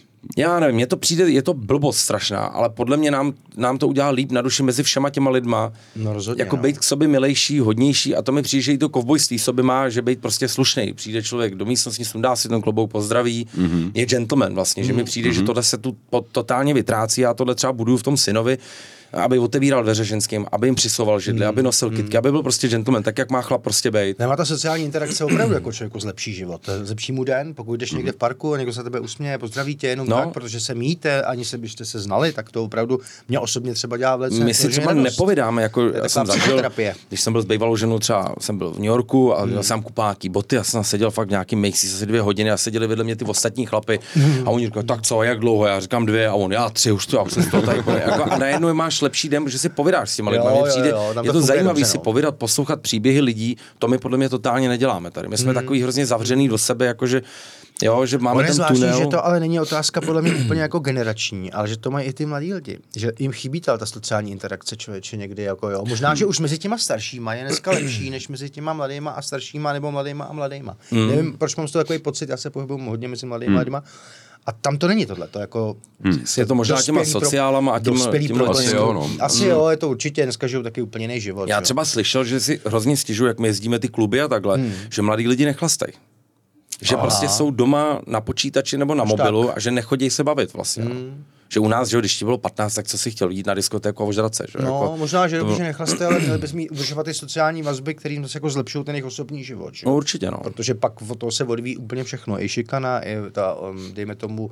Já nevím, mně to přijde, je to blbost strašná, ale podle mě nám, nám to udělá líp na duši mezi všema těma lidma. No rozhodně, jako no. být k sobě milejší, hodnější a to mi přijde, že i to kovbojství sobě má, že být prostě slušnej. Přijde člověk do místnosti, sundá si ten klobouk, pozdraví, mm-hmm. je gentleman vlastně, mm-hmm. že mi přijde, mm-hmm. že tohle se tu totálně vytrácí a tohle třeba buduju v tom synovi, aby otevíral dveře ženským, aby jim přisouval židli, mm. aby nosil kytky, mm. aby byl prostě gentleman, tak jak má chlap prostě být. Nemá ta sociální interakce opravdu jako člověku zlepší život. Zlepší mu den, pokud jdeš mm. někde v parku a někdo se tebe usměje, pozdraví tě jenom no. tak, protože se míte, ani se byste se znali, tak to opravdu mě osobně třeba dělá velice. My si třeba nepovídáme, jako já jsem zažil, když jsem byl s bývalou ženou, třeba jsem byl v New Yorku a měl mm. jsem kupáky, boty, já jsem seděl fakt v nějakým Macy's asi dvě hodiny a seděli vedle mě ty ostatní chlapy mm. a oni říkali, tak co, jak dlouho, já říkám dvě a on, já tři, už to, já jsem to tady, jako, a najednou máš lepší den, protože si povídáš s těma lidmi. Přijde, jo, jo, je to zajímavé si povídat, poslouchat příběhy lidí, to my podle mě totálně neděláme tady. My jsme mm. takový hrozně zavřený do sebe, jakože jo, že máme on ten zvláštní, tunel. Že to ale není otázka podle mě úplně jako generační, ale že to mají i ty mladí lidi, že jim chybí ta, ta sociální interakce člověče někdy jako jo. Možná, že už mezi těma staršíma je dneska lepší, než mezi těma mladýma a staršíma nebo mladýma a mladýma. Mm. Nevím, proč mám z toho takový pocit, já se pohybuju hodně mezi mladýma mm. a lidma. A tam to není tohle, to jako... Hmm. Je to možná těma sociálama a tím... tím asi jo, no. Asi hmm. jo, je to určitě, dneska žijou taky úplně jiný život. Já jo. třeba slyšel, že si hrozně stěžují, jak my jezdíme ty kluby a takhle, hmm. že mladí lidi nechlastají. Že Aha. prostě jsou doma na počítači nebo na Už mobilu tak. a že nechodí se bavit vlastně. Hmm. Že u nás, že když ti bylo patnáct, tak co si chtěl jít na diskotéku a ožrat se. Že? No, jako, možná, že to... dobře nechlaste, ale měli bys mít udržovat ty sociální vazby, kterým zase jako zlepšují ten jejich osobní život. Že? No určitě, no. Protože pak od toho se odvíjí úplně všechno. I šikana, i ta, dejme tomu,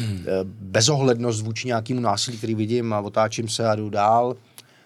bezohlednost vůči nějakému násilí, který vidím a otáčím se a jdu dál.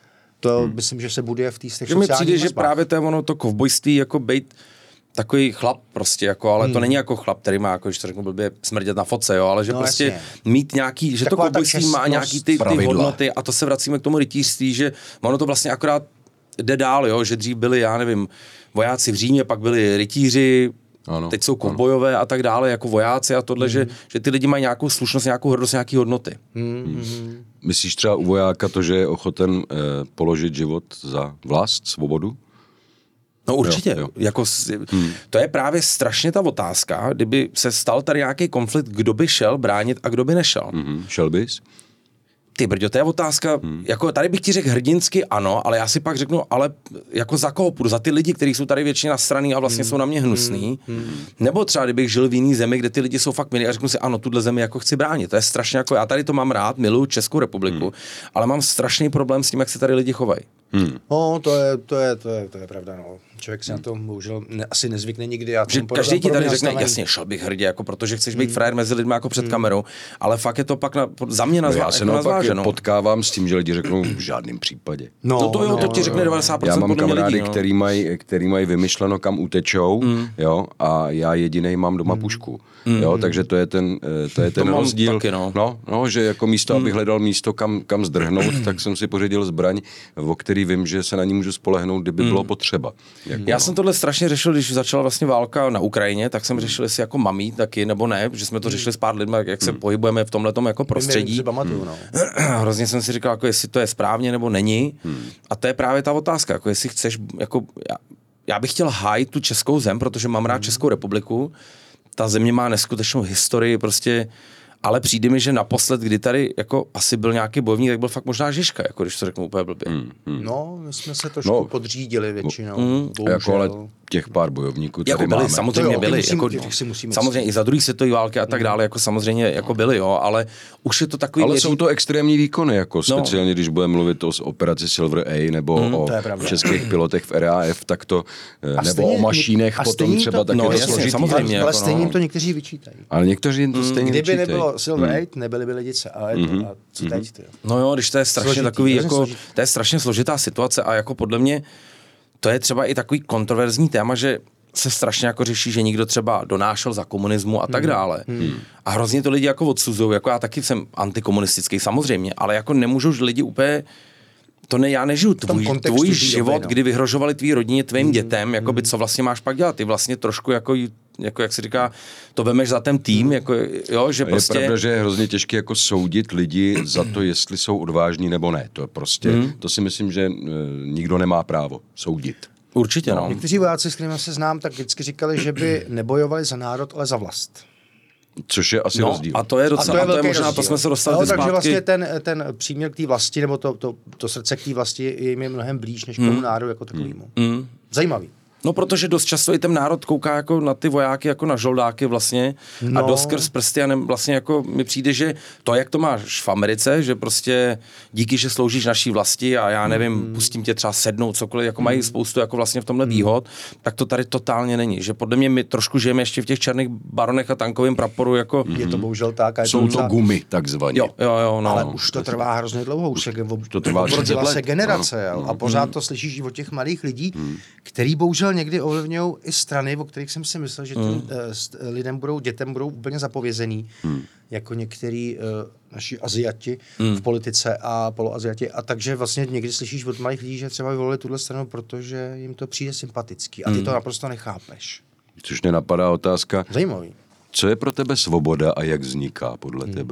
To hmm. myslím, že se buduje v té sociálních vazbách. Mi přijde, že právě to je ono to kovbojství, jako bejt takový chlap prostě, jako, ale hmm. to není jako chlap, který má, jako, že to řeknu blbě, smrdět na foce, jo, ale že no, prostě jasně. mít nějaký, že taková to kovbojství má nějaký ty, ty hodnoty a to se vracíme k tomu rytířství, že ono to vlastně akorát jde dál, jo, že dřív byli, já nevím, vojáci v Římě, pak byli rytíři, ano, teď jsou kovbojové a tak dále, jako vojáci a tohle, hmm. že, že ty lidi mají nějakou slušnost, nějakou hrdost, nějaký hodnoty. Hmm. Hmm. Myslíš třeba u vojáka to, že je ochoten eh, položit život za vlast, svobodu? No určitě, jo, jo. Jako, hmm. to je právě strašně ta otázka, kdyby se stal tady nějaký konflikt, kdo by šel bránit a kdo by nešel. Hmm. Šel bys? Ty brďo, to je otázka, hmm. jako tady bych ti řekl hrdinsky ano, ale já si pak řeknu, ale jako za koho půjdu? Za ty lidi, kteří jsou tady většině nasraný a vlastně hmm. jsou na mě hnusný. Hmm. Nebo třeba kdybych žil v jiný zemi, kde ty lidi jsou fakt milí a řeknu si, ano, tuhle zemi jako chci bránit. To je strašně jako, já tady to mám rád, miluju Českou republiku, hmm. ale mám strašný problém s tím, jak se tady lidi chovají. Hmm. No, to je, to je, to je, to je pravda, no. Člověk si hmm. na to bohužel ne, asi nezvykne nikdy. Já že každý ti tady řekne, jasně, šel bych hrdě, jako protože chceš být hmm. frajer mezi lidmi jako před hmm. kamerou, ale fakt je to pak na, za mě nazvá, no, já se jako nazváženo. Potkávám s tím, že lidi řeknou v žádném případě. No, no to jo, no, to ti řekne devadesát procent já mám kamarády, lidí, no. který mají, který mají vymyšleno, kam utečou, mm. jo, a já jedinej mám doma mm. pušku. Mm. Jo, takže to je ten, to je ten to rozdíl. Taky, no. No, no, že jako místo, mm. abych hledal místo, kam, kam zdrhnout, tak jsem si pořídil zbraň, o který který vím, že se na ní můžu spolehnout, kdyby bylo potřeba. Jako, Já no. jsem tohle strašně řešil, když začala vlastně válka na Ukrajině, tak jsem řešil, jestli jako mamí taky nebo ne, že jsme to řešili s pár lidmi, jak se pohybujeme v tomhletom jako prostředí. Si pamatuju, no. Hrozně jsem si říkal, jako jestli to je správně nebo není. A to je právě ta otázka, jako jestli chceš, jako já, já bych chtěl hájit tu českou zem, protože mám rád Českou republiku. Ta země má neskutečnou historii, prostě. Ale přijde mi, že naposled, kdy tady jako asi byl nějaký bojovník, tak byl fakt možná Žižka, jako když to řeknu úplně blbě. Hmm, hmm. No, my jsme se trošku No. podřídili většinou. Mm. Jako ale těch pár bojovníků tady Jako byli, máme. samozřejmě To jo, byli. musím- Jako, těch si musíme samozřejmě i za druhý světové války a tak dále, jako samozřejmě jako byli, jo, ale už je to takový... Ale věří- jsou to extrémní výkony, jako speciálně, když budeme mluvit o operaci Silver A nebo Mm, o to je pravda. českých pilotech v R A F, tak to, eh, A nebo stejně- o mašínech a potom stejně třeba to- taky no, to jasně, složitý. samozřejmě. Ale jako stejně no. jim to někteří vyčítají. Ale někteří jim to stejně Kdyby vyčítají. nebylo Silver osm, nebyly by lidice. A, je to, a co teď? Ty? No jo, když to je strašně Složitý, takový, hrozně jako, složitý. to je strašně složitá situace a jako podle mě to je třeba i takový kontroverzní téma, že se strašně jako řeší, že někdo třeba donášel za komunismu a tak dále. Hmm. A hrozně to lidi jako odsuzují, jako já taky jsem antikomunistický samozřejmě, ale jako nemůžu lidi úplně to ne, já nežiju tvůj, kontextu tvůj té život, doby, no. kdy vyhrožovali tvý rodině, tvým mm, dětem, jako by co vlastně máš pak dělat. Ty vlastně trošku jako, jako jak se říká, to vemeš za ten tým, jako jo, že Je prostě... pravda, že je hrozně těžké jako soudit lidi za to, jestli jsou odvážní nebo ne. To je prostě, Hmm. to si myslím, že uh, nikdo nemá právo soudit. Určitě, no. Někteří vojáci, s kterými se znám, tak vždycky říkali, že by nebojovali za národ, ale za vlast. Což je asi No, rozdíl. a to je docela, a to je, velký možná, rozdíl. to jsme se dostali no, ty takže zpátky. vlastně ten, ten příměr k té vlasti, nebo to, to, to srdce k té vlasti je jim je mnohem blíž, než k tomu národu jako takovému. Mm. Zajímavý. No, protože dost často i ten národ kouká jako na ty vojáky, jako na žoldáky vlastně no. a dost skrz prsty a ne, vlastně jako mi přijde, že to, jak to máš v Americe, že prostě díky, že sloužíš naší vlasti a já nevím, mm. pustím tě třeba sednout, cokoliv, jako mají spoustu jako vlastně v tomhle výhod, tak to tady totálně není. Že podle mě my trošku žijeme ještě v těch černých baronech a tankovém praporu, jako... Je to bohužel tak. A je Jsou to docela- gumy, takzvaně. Jo, jo, jo, no. Ale už to trvá hrozně dlouho, už se to trvá třicet obrodila let. se generace No. jo, a pořád to slyšíš od těch malých lidí, který bohužel někdy ovlivňují i strany, o kterých jsem si myslel, že těm eh, st- lidem budou, dětem budou úplně zapovězený, jako některý uh, naši Aziati v politice a poloaziati. A takže vlastně někdy slyšíš od malých lidí, že třeba vyvolili tuhle stranu, protože jim to přijde sympatický a ty to naprosto nechápeš. Což mě napadá otázka, Zajímavý. co je pro tebe svoboda a jak vzniká podle tebe?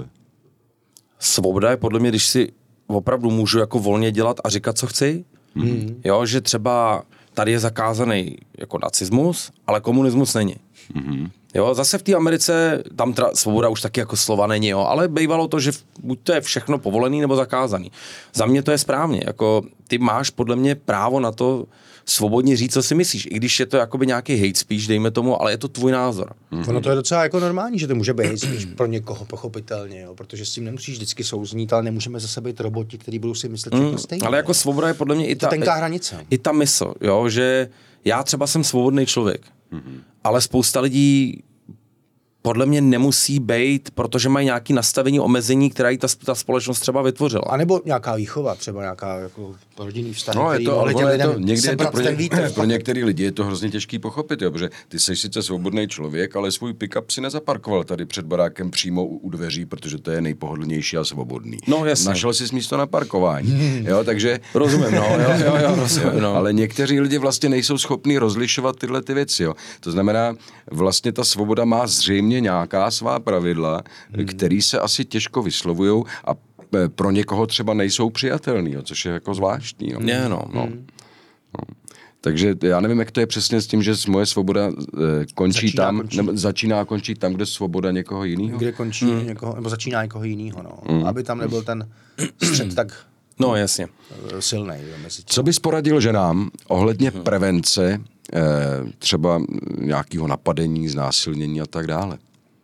Svoboda je podle mě, když si opravdu můžu jako volně dělat a říkat, co chci. Mm. Jo, že třeba tady je zakázaný jako nacismus, ale komunismus není. Mm. Jo, zase v té Americe tam tra- svoboda už taky jako slova není, jo, ale bývalo to, že v- buď to je všechno povolený nebo zakázaný. Za mě to je správně, jako ty máš podle mě právo na to svobodně říct, co si myslíš, i když je to jakoby nějaký hate speech, dejme tomu, ale je to tvůj názor. Mm-hmm. Ono to je docela jako normální, že to může být spíš pro někoho pochopitelně, jo? Protože s tím nemusíš vždycky souznít, ale nemůžeme zase být roboti, kteří budou si myslet všechno stejně. Ale jako svoboda je podle mě i to ta, tenká hranice. i ta mysl, jo, že já třeba jsem svobodný člověk, mm-hmm. ale spousta lidí podle mě nemusí být, protože mají nějaké nastavení, omezení, která jí ta, ta společnost třeba vytvořila. A nebo nějaká výchova, třeba nějaká jako rodinný vztah, No, je který to, mohli těm ale je to, lidem někdy je to sebrat pro, ten ně, vítr. pro některý lidi je to hrozně těžký pochopit, jo, protože ty jsi sice svobodný člověk, ale svůj pick-up si nezaparkoval tady před barákem přímo u, u dveří, protože to je nejpohodlnější a svobodný. No, jasně. Našel jsi místo na parkování, jo, takže... Rozumím, no, jo, jo, jo, rozumím, no. Ale někteří lidi vlastně nejsou schopní rozlišovat tyhle ty věci, jo. To znamená, vlastně ta svoboda má zřejmě nějaká svá pravidla, hmm. který se asi těžko vyslovujou a pro někoho třeba nejsou přijatelný, jo, což je jako zvláštní. Jo. Je, no. No. No. Takže já nevím, jak to je přesně s tím, že moje svoboda eh, končí Začíná, tam, končí. nebo začíná a končí tam, kde svoboda někoho jiného. Kde končí mm. někoho, nebo začíná někoho jiného, no. Mm. Aby tam nebyl ten střed tak No, jasně. uh, silný. Mezi tím. Co bys poradil ženám ohledně prevence eh, třeba nějakého napadení, znásilnění a tak dále?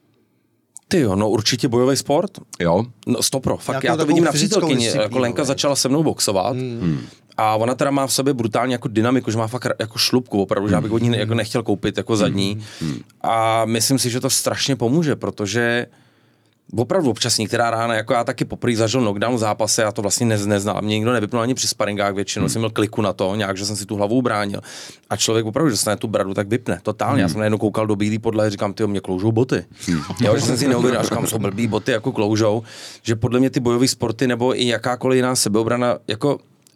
Ty jo, no určitě bojový sport. Jo? No stopro, fakt, Nějakou já to takovou vidím na fyzickou přítelkyni, disciplínu, jako Lenka ne? začala se mnou boxovat hmm. a ona teda má v sobě brutálně jako dynamiku, že má fakt jako šlubku opravdu, že já bych od ní ne- jako nechtěl koupit jako zadní hmm. a myslím si, že to strašně pomůže, protože opravdu občas některá rána, jako já taky poprvé zažil knockdown v zápase, já to vlastně nez, neznal. Mě nikdo nevypnul ani při sparingách většinou, hmm. jsem měl kliku na to, nějak, že jsem si tu hlavu ubránil. A člověk opravdu, že dostane tu bradu, tak vypne. Totálně. Hmm. Já jsem najednou koukal do bílé podlahy, říkám, ty mě kloužou boty. Hmm. Jo, že jsem si neuvědomil, a říkám, jsou blbý boty, jako kloužou. Že podle mě ty bojové sporty nebo i jakákoliv jiná sebeobrana, jako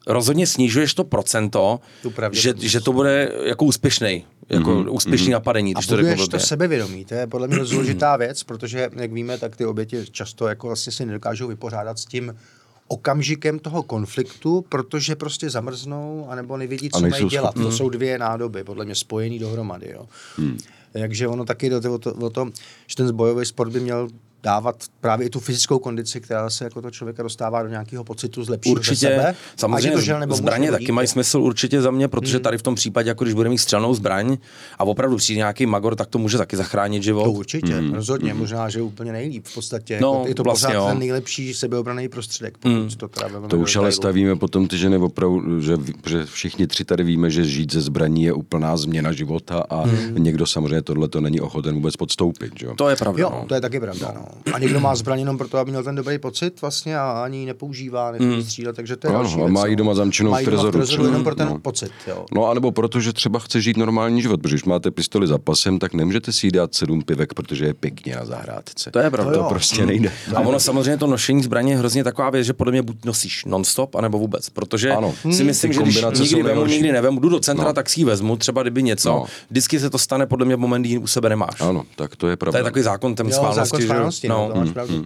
rozhodně snižuješ to procento, že, že to bude jako úspěšný, jako mm-hmm. úspěšný napadení. A buduješ to sebevědomí, to je podle mě důležitá věc, protože, jak víme, tak ty oběti často jako vlastně si nedokážou vypořádat s tím okamžikem toho konfliktu, protože prostě zamrznou, anebo nevědí, co mají dělat. Schopný. To jsou dvě nádoby, podle mě spojený dohromady. Jo. Hmm. Takže ono taky jde o to, o to, že ten bojový sport by měl dávat právě i tu fyzickou kondici, která se jako to člověka dostává do nějakého pocitu zlepšení ze sebe. Samozřejmě to žel, nebo zbraně taky mají smysl určitě za mě, protože tady v tom případě, jako když budeme mít střelnou zbraň a opravdu přijde nějaký magor, tak to může taky zachránit život. To určitě, mm. rozhodně, mm. možná, že úplně nejlíp v podstatě. No, jako, je to vlastně, pořád jo. ten nejlepší sebeobranný prostředek. Mm. To, to už ale stavíme potom ty ženy opravdu, že, že všichni tři tady víme, že žít ze zbraní je úplná změna života a mm. někdo samozřejmě tohle to není ochoten vůbec podstoupit. Že? To je pravda. Jo, to je taky pravda. No. A někdo má zbraň jenom proto, aby měl ten dobrý pocit vlastně a ani ji nepoužívá, neumí střílet, takže to je no, další a věc. má jí doma zamčenou v trezoru. Jenom pro ten no. pocit, jo. No, anebo proto, že třeba chce žít normální život, protože když máte pistoli za pasem, tak nemůžete si jí dát sedm pivek, protože je pěkně na zahrádce. To je pravda. To, to prostě nejde. A ono samozřejmě to nošení zbraně je hrozně taková věc, že podle mě buď nosíš non-stop, anebo vůbec, protože ano. si myslím, že když nikdy vemu, nikdy nevemu, jdu do centra, no. tak si ji vezmu, třeba kdyby něco, no. vždycky se to stane podle mě v moment, kdy ji u sebe nemáš. Ano, tak to je pravda. To je takový zákon tem schválnosti, no, to máš pravdu.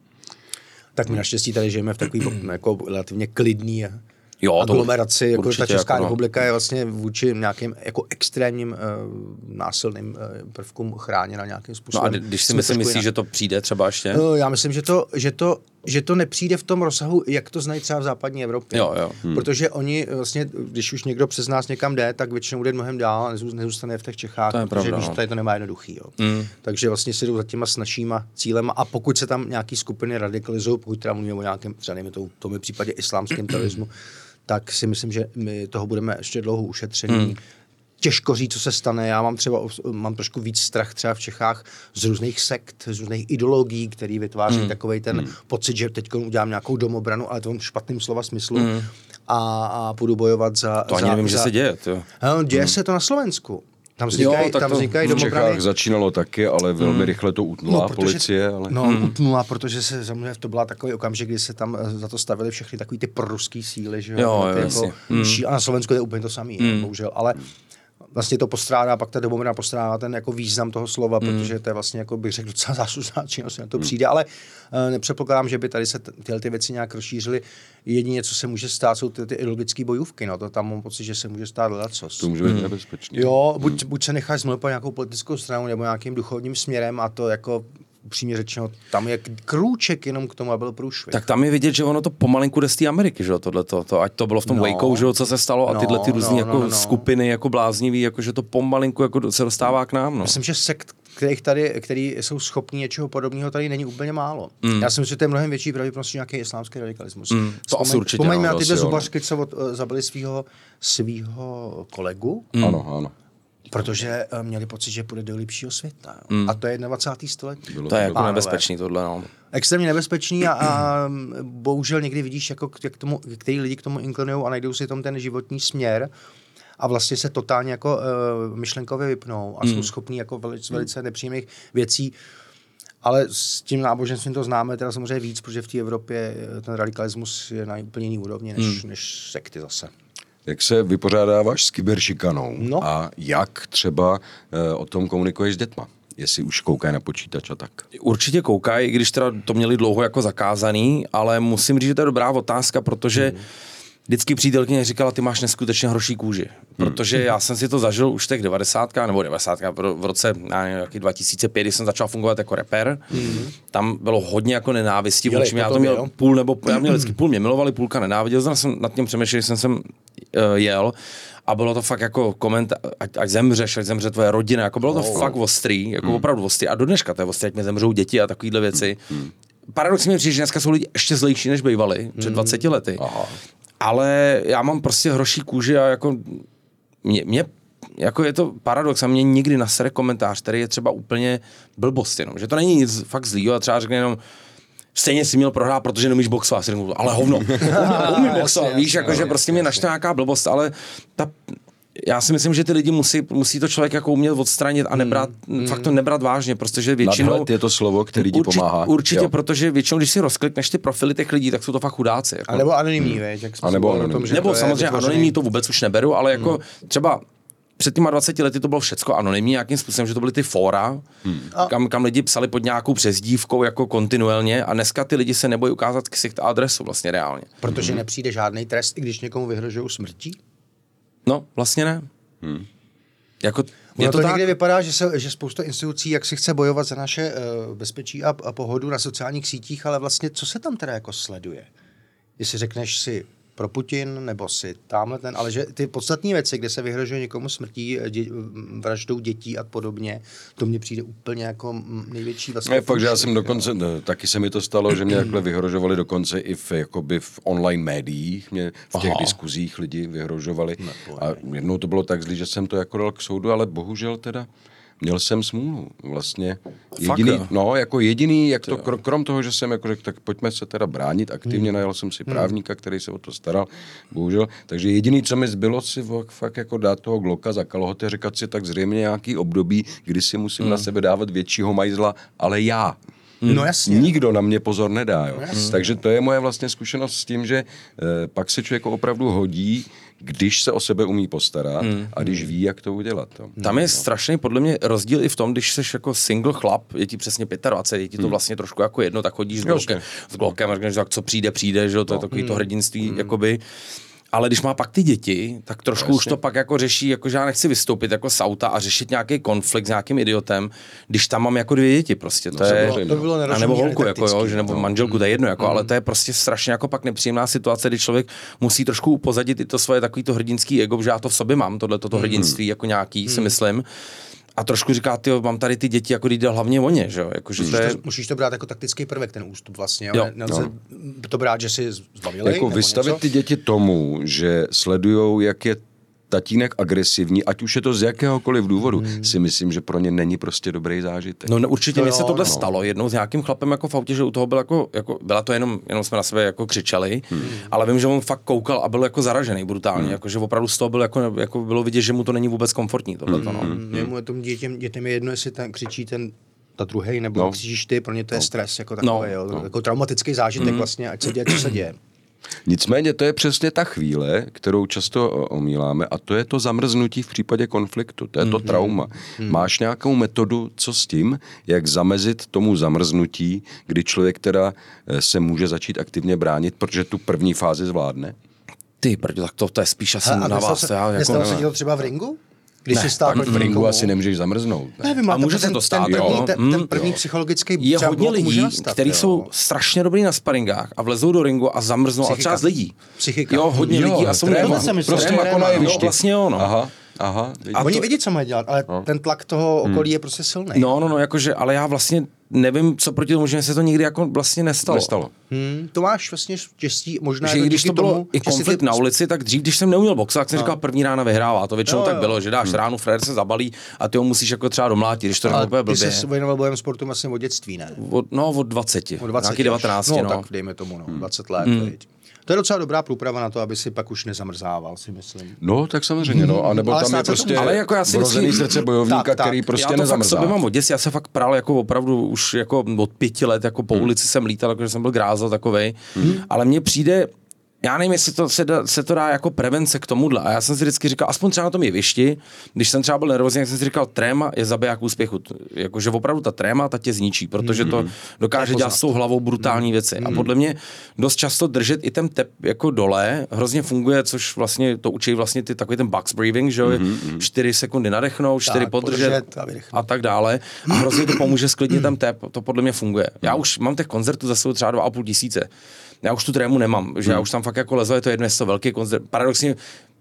Tak my naštěstí tady žijeme v takový jako relativně klidný jo, aglomeraci, jako ta Česká jako republika je vlastně vůči nějakým jako extrémním uh, násilným uh, prvkům chráněna nějakým způsobem. No a když si myslím, myslíš, že to přijde třeba ještě? No, já myslím, že to, že to že to nepřijde v tom rozsahu, jak to znají třeba v západní Evropě. Jo, jo. Hmm. Protože oni vlastně, když už někdo přes nás někam jde, tak většinou jde mnohem dál a nezůstane v těch Čechách, to je protože pravda, víš, no. tady to nemá jednoduchý. Jo. Hmm. Takže vlastně si jdou za těma snažšíma cílema a pokud se tam nějaký skupiny radikalizují, pokud teda mluvíme o nějakém, třeba nejme to v tom případě islámském terorismu, tak si myslím, že my toho budeme ještě dlouho ušetření. Hmm. Těžko říct, co se stane. Já mám třeba mám trošku víc strach třeba v Čechách z různých sekt, z různých ideologií, které vytváří hmm. takovej ten hmm. pocit, že teď udělám nějakou domobranu, ale to v špatném slova smyslu hmm. a, a půjdu bojovat za... To ani za, nevím, za, že se děje. To. No, děje hmm. se to na Slovensku. Tam vznikají, jo, tam vznikají v Čechách začínalo taky, ale velmi hmm. rychle to utnula no, protože, policie. Ale... No, hmm. utnula, protože se samozřejmě to byla takový okamžik, kdy se tam za to stavili všechny takový ty proruský síly, že jo, jo jako, hmm. a na Slovensku je úplně to samý, hmm. bohužel, ale vlastně to postrádá, pak ta domobrana postrádá ten jako význam toho slova, mm. protože to je vlastně, jako bych řekl, docela záslužná činnost, na to mm. přijde, ale uh, nepředpokládám, že by tady se tyhle ty věci nějak rozšířily. Jedině, co se může stát, jsou ty, ty ideologické bojůvky, no to tam mám pocit, že se může stát ledacos. To může být mm. nebezpečné. Jo, buď, mm. buď se necháš zmluvit nějakou politickou stranu nebo nějakým duchovním směrem a to jako upřímně řečeno, tam je krůček jenom k tomu, aby byl průšvih. Tak tam je vidět, že ono to pomalinku jde z té Ameriky, že jo, tohleto, to, ať to bylo v tom no, Wakeu, že jo, co se stalo, no, a tyhle ty různý no, jako no, no, no. skupiny, jako bláznivý, jako že to pomalinku jako se dostává k nám, no. Myslím, že sekt, kterých tady, který jsou schopní něčeho podobného, tady není úplně málo. Mm. Já si myslím, že to je mnohem větší pravděpodobnost nějaký islámský radikalismus. Mm, to asi určitě. Vzpomeňme na tyhle zubařky, co od, zabili svého svého kolegu. Mm. Ano, ano. Protože uh, měli pocit, že půjde do lepšího světa. Mm. A to je dvacátého století. Bylo to je jako nebezpečný tohle, no. Extrémně nebezpečný a, a bohužel někdy vidíš, jako k tomu, který lidi k tomu inklinují a najdou si tom ten životní směr a vlastně se totálně jako uh, myšlenkově vypnou a mm. jsou schopní jako velice, velice nepříjemných věcí. Ale s tím náboženstvím to známe teda samozřejmě víc, protože v té Evropě ten radikalismus je na úplně jiný úrovni než, mm. než sekty zase. Jak se vypořádáváš s kyberšikanou no. a jak třeba e, o tom komunikuješ s dětma? Jestli už koukají na počítač a tak. Určitě koukají, i když teda to měli dlouho jako zakázaný, ale musím říct, že to je dobrá otázka, protože hmm. vždycky přítelkyně říkala, ty máš neskutečně hroší kůži. Protože já jsem si to zažil už v těch devadesátkách, nebo devadesátkách v roce nevím, dva tisíce pět, kdy jsem začal fungovat jako rapper. Mm. Tam bylo hodně jako nenávisti. Jeli, já to měl půl, nebo já měl vždycky půl mě milovali, půlka nenáviděl. Znamená jsem nad tím přemýšlel, že jsem sem uh, jel. A bylo to fakt jako komentář, ať, ať zemřeš, ať zemře tvoje rodina, jako bylo to oh. fakt ostrý, jako mm. opravdu ostrý. A do dneška to je ostrý, jak mi zemřou děti a takovýhle věci. Mm. Paradoxně mi přijde, že dneska jsou lidi ještě zlejší, než bývali před dvaceti lety. Aha. Ale já mám prostě hroší kůži a jako mě, mě jako je to paradox a mě nikdy nasere komentář, který je třeba úplně blbost jenom, že to není nic fakt zlýho a třeba řekne jenom stejně si měl prohrát, protože nemíš boxovat, si řeknu, ale hovno, umí boxovat, víš, jako že prostě mě naštve nějaká blbost, ale ta já si myslím, že ty lidi musí, musí to člověk jako umět odstranit a nebrat, hmm. fakt to nebrat vážně, protože většinou... Nadhled je to slovo, který ti určitě, pomáhá. Určitě, jo. protože většinou, když si rozklikneš ty profily těch lidí, tak jsou to fakt chudáci. Jako. A nebo anonymní, hmm. veď, jak jsme a nebo, o tom, že nebo to samozřejmě vytvořený... anonymní to vůbec už neberu, ale jako hmm. třeba před těma dvaceti lety to bylo všecko anonymní nějakým způsobem, že to byly ty fóra, hmm. kam, kam lidi psali pod nějakou přezdívkou jako kontinuálně a dneska ty lidi se nebojí ukázat ksicht a adresu vlastně reálně. Protože hmm. nepřijde žádný trest, i když někomu vyhrožují smrtí? No, vlastně ne. Hmm. Jako, je to, to tak... někdy vypadá, že, se, že spousta institucí, jak si chce bojovat za naše uh, bezpečí a, a pohodu na sociálních sítích, ale vlastně co se tam teda jako sleduje? Jestli řekneš si pro Putin, nebo si tamhle ten, ale že ty podstatné věci, kde se vyhrožuje někomu smrtí, dě, vraždou dětí a podobně, to mně přijde úplně jako největší vlastně. Je fakt, že já jsem dokonce, taky se mi to stalo, že mě takhle vyhrožovali dokonce i v, jakoby v online médiích, mě v těch Aha. diskuzích lidi vyhrožovali a jednou to bylo tak zlý, že jsem to jako dal k soudu, ale bohužel teda měl jsem smůlu, vlastně jediný, Fakt, no jako jediný, jak to, krom toho, že jsem jako řekl, tak pojďme se teda bránit aktivně, hmm. najal jsem si právníka, který se o to staral, bohužel, takže jediný, co mi zbylo, si fakt jako dát toho Glocka za kalhoty a říkat si tak zřejmě nějaký období, kdy si musím hmm. na sebe dávat většího majzla, ale já. No jasně. Nikdo na mě pozor nedá, jo. No takže to je moje vlastně zkušenost s tím, že eh, pak se člověk opravdu hodí, když se o sebe umí postarat hmm. a když ví, jak to udělat. To. Tam je no. strašný podle mě rozdíl i v tom, když jsi jako single chlap, je ti přesně dvacet pět, je ti to hmm. vlastně trošku jako jedno, tak chodíš s Glockem, s Glockem a říkáš, tak co přijde, přijde, že jo, to no. je takový hmm. to hrdinství, hmm. jakoby. Ale když má pak ty děti, tak trošku no, už to pak jako řeší, jako že já nechci vystoupit jako z auta a řešit nějaký konflikt s nějakým idiotem, když tam mám jako dvě děti prostě. To, to je, bylo, to bylo a nebo holku, jako, jo, že, nebo no. manželku, to je jedno, jako, mm. ale to je prostě strašně jako pak nepříjemná situace, kdy člověk musí trošku upozadit i to svoje takový to hrdinský ego, že já to v sobě mám, tohle toto mm. hrdinství jako nějaký, mm. si myslím. A trošku říká, tyjo, mám tady ty děti, jako jde hlavně o ně, že jo? Jako, že musíš, to je... to, musíš to brát jako taktický prvek, ten ústup vlastně, jo. Nelze no. to brát, že si zbavili, jako vystavit něco? Ty děti tomu, že sledujou, jak je tatínek agresivní, ať už je to z jakéhokoliv důvodu, hmm. si myslím, že pro ně není prostě dobrý zážitek. No, no určitě mně se tohle no. stalo jednou s nějakým chlapem jako v autě, že u toho byl jako, jako byla to jenom, jenom jsme na sebe jako křičeli, hmm. ale vím, že on fakt koukal a byl jako zaražený brutálně, hmm. jako že opravdu z toho byl jako, jako bylo vidět, že mu to není vůbec komfortní tohleto, no. Hmm. Jemu tomu dětem, dětem je jedno, jestli ten křičí ten ta druhej, nebo no. křičíš ty, pro ně to je stres, jako takový, no. jo, no. jako traumatický zážitek hmm. vlastně, ať se děje, co se děje. Nicméně to je přesně ta chvíle, kterou často omíláme a to je to zamrznutí v případě konfliktu, to je to mm-hmm. trauma. Mm. Máš nějakou metodu, co s tím, jak zamezit tomu zamrznutí, kdy člověk teda se může začít aktivně bránit, protože tu první fázi zvládne? Ty, protože tak to, to je spíš asi na vás. Se, já, jako nestalo se to třeba v ringu? Když ne, si stál v ringu komu? Asi nemůžeš zamrznout. Ne? Nevím, a může ten, se to stát. Ten první, ten, mm, ten první psychologický je hodně lidí, nastat, kteří jo. jsou strašně dobrý na sparingách a vlezou do ringu a zamrznou, a třeba z lidí. Psychika. Jo, hodně jo, lidí a jsou tréma, tréma. prostě jako na jevišti. Vlastně jo, no. Aha. Aha, a oni to... vědí, co mají dělat, ale no. ten tlak toho okolí hmm. je prostě silný. No, no, no, jakože, ale já vlastně nevím, co proti tomu, že se to nikdy jako vlastně nestalo. Nestalo. Hmm, to máš vlastně štěstí, možná že jako když to bylo tomu, i konflikt ty... na ulici, tak dřív, když jsem neuměl boxovat, tak jsem no. říkal, první rána vyhrává. To většinou jo, tak bylo, že dáš hmm. ránu, frér se zabalí a ty ho musíš jako třeba domlátit, když to ale úplně blbě. Ty jsi věnoval bojem sportu vlastně od dětství, ne? Od, no, od dvaceti. Od dvaceti. Nějaký devatenáct, no. no. tak dejme tomu, no, dvacet let, hmm. To je docela dobrá průprava na to, aby si pak už nezamrzával, si myslím. No, tak samozřejmě, no. A nebo ale tam je prostě ale jako já si vrozený srdce bojovníka, tak, tak. který prostě já to nezamrzá. Já to fakt mám od dětství, já se fakt prál jako opravdu už jako od pěti let, jako po hmm. ulici jsem lítal, jako že jsem byl grázel takovej, hmm. ale mně přijde, já nevím, jestli to se, dá, se to dá jako prevence k tomuhle. A já jsem si vždycky říkal, aspoň třeba na tom jevišti, když jsem třeba byl nervózní, tak jsem si říkal, tréma je zabiják úspěchu. Jakože opravdu ta tréma, ta tě zničí, protože to dokáže dělat s tou hlavou brutální věci. A podle mě dost často držet i ten tep jako dole hrozně funguje, což vlastně to učí vlastně ty, takový ten box breathing, že jo, mm-hmm. čtyři sekundy nadechnout, čtyři podržet, podržet a, a tak dále. A hrozně to pomůže sklidnit ten tep, to podle mě funguje. Já už mám těch koncertů za sebou třeba dva a půl tisíce. Já už tu trému nemám, že já už tam fakt jako lezu, je to jedno, jestli to velký koncert. Paradoxně,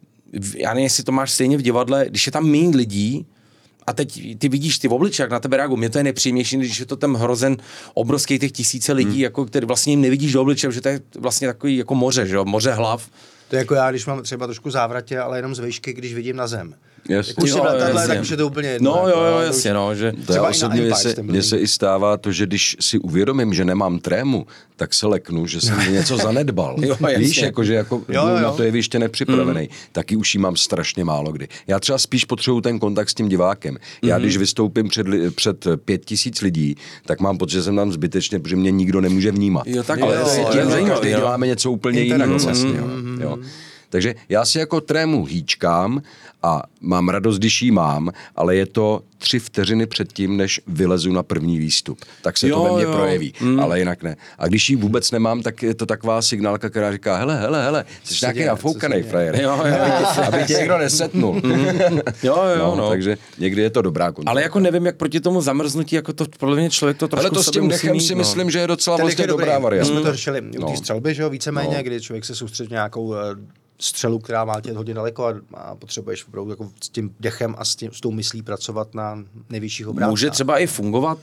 já nevím, jestli to máš stejně v divadle, když je tam méně lidí a teď ty vidíš ty obličeje, jak na tebe reagují, mě to je nepříjemnější, když je to tam hrozen obrovský těch tisíce lidí, hmm. jako, který vlastně jim nevidíš do obličeje, že to je vlastně takový jako moře, že jo, moře hlav. To je jako já, když mám třeba trošku závratě, ale jenom z výšky, když vidím na zem. Jasně. Už si Jo, byl takhle, jasně. tak už je to úplně jedno. No jako, jo, jo, to už- jasně, no, že... To já Třeba i na osobně, mně Empire se, jste byli. mně se i stává to, že když si uvědomím, že nemám trému, tak se leknu, že jsem něco zanedbal. Jo, jasně. Víš, jako, že jako Jo, jo, jo. na to jeviště nepřipravený. Mm. Taky už jí mám strašně málo kdy. Já třeba spíš potřebuju ten kontakt s tím divákem. Já když vystoupím před, li- před pět tisíc lidí, tak mám pocit, že jsem tam zbytečně, protože mě nikdo nemůže vnímat. Jo, tak Ale jo, je jo, tím, jo, že jo, každý jo. děláme něco úplně jiného Interakce. vlastně. Jo. Jo. Takže já si jako trému hýčkám a mám radost, když jí mám, ale je to tři vteřiny předtím, než vylezu na první výstup. Tak se Jo, to ve mně jo. projeví, Mm. ale jinak ne. A když ji vůbec nemám, tak je to taková signálka, která říká, hele, hele, hele, jsi se nějaký děje, co nafoukanej se děje? frajer. Jo, jo. Aby tě- Aby tě někdo nesetnul. Jo, jo, No, no. takže někdy je to dobrá kontrola. Ale jako nevím, jak proti tomu zamrznutí, jako to podle mě člověk to trošku Ale to s v sobě tím musí dechem mít, si no. myslím, že je docela Ten dech vlastně je dobrý. dobrá My varianta. jsme to řešili u té No. střelby, že jo, víceméně, No. kdy člověk se soustředí na nějakou eh, střelu, která má tě hodně daleko a, a potřebuješ opravdu jako s tím dechem a s, tím, s tou myslí pracovat na nejvyšších obrátkách. Může třeba i fungovat.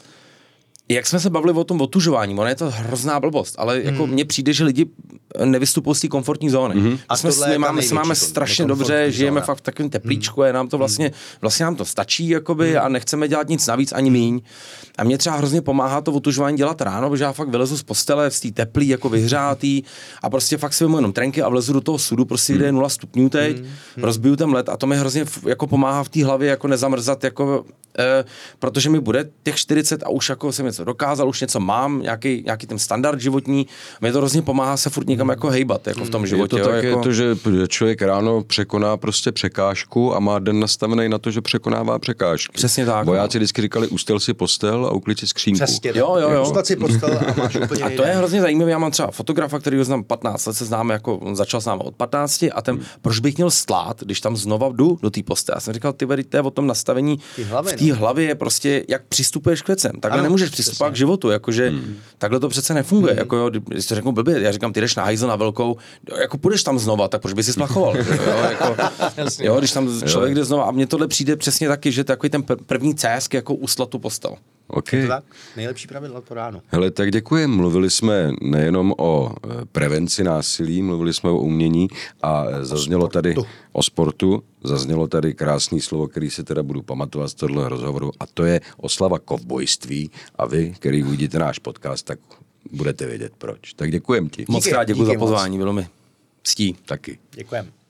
Jak jsme se bavili o tom otužování, ono je to hrozná blbost, ale jako mně přijde, že lidi nevystupují z té komfortní zóny. Mm. A A jsme, tohle je my ta máme, se máme největší to- strašně nekomfortní dobře, žijeme zóna. fakt v takovém teplíčku, je nám to vlastně, vlastně nám to stačí, jakoby, a nechceme dělat nic navíc ani míň. A mě třeba hrozně pomáhá to otužování dělat ráno, protože já fakt vylezu z postele, z té teplý, jako vyhřátý a prostě fakt si vezmu jenom trenky a vlezu do toho sudu, prostě kde je nula stupňů teď, rozbiju ten led a to mi hrozně f- jako pomáhá v té hlavě jako nezamrzat, jako, eh, protože mi bude těch čtyřicet a už jako jsem něco dokázal, už něco mám, nějaký, nějaký ten standard životní, mě to hrozně pomáhá se furt někam jako hejbat, jako v tom životě. Je to jo, tak, jako... je to, že člověk ráno překoná prostě překážku a má den nastavený na to, že překonává překážky. Přesně tak, Vojáci vždycky říkali, ustel si postel a uklid si skřínku. Přesně. Jo, jo, jo. Ustat si postel a máš úplně A to je hrozně zajímavé, já mám třeba fotografa, který ho znám patnáct let, se známe jako, on začal s námi od patnácti a ten, hmm. proč bych měl stlát, když tam znova jdu do té postele. Já jsem říkal, ty vedy, to je o tom nastavení, Ty hlavy, v té no. hlavě je prostě, jak přistupuješ k věcem. Takhle Ano, nemůžeš přistupovat přesně. k životu, jakože hmm. takhle to přece nefunguje. Hmm. Jako jo, když to řeknu blbě, já říkám, ty jdeš na hajzl na velkou, jo, jako půjdeš tam znova, tak proč by si splachoval? jo, jako, jo, když tam člověk jde znova a mně tohle přijde přesně taky, že takový ten pr- první césk jako uslat tu postel. Okay. To tak? Nejlepší pravidla to ráno. Hele, tak děkujem. Mluvili jsme nejenom o eh, prevenci násilí, mluvili jsme o umění a eh, zaznělo tady o sportu, zaznělo tady krásný slovo, který si teda budu pamatovat z tohle rozhovoru a to je oslava kovbojství a vy, který uvidíte náš podcast, tak budete vědět proč. Tak děkujem ti. Moc Díky, krát děkuji díky za pozvání, bylo mi ctí. Taky. Děkujeme.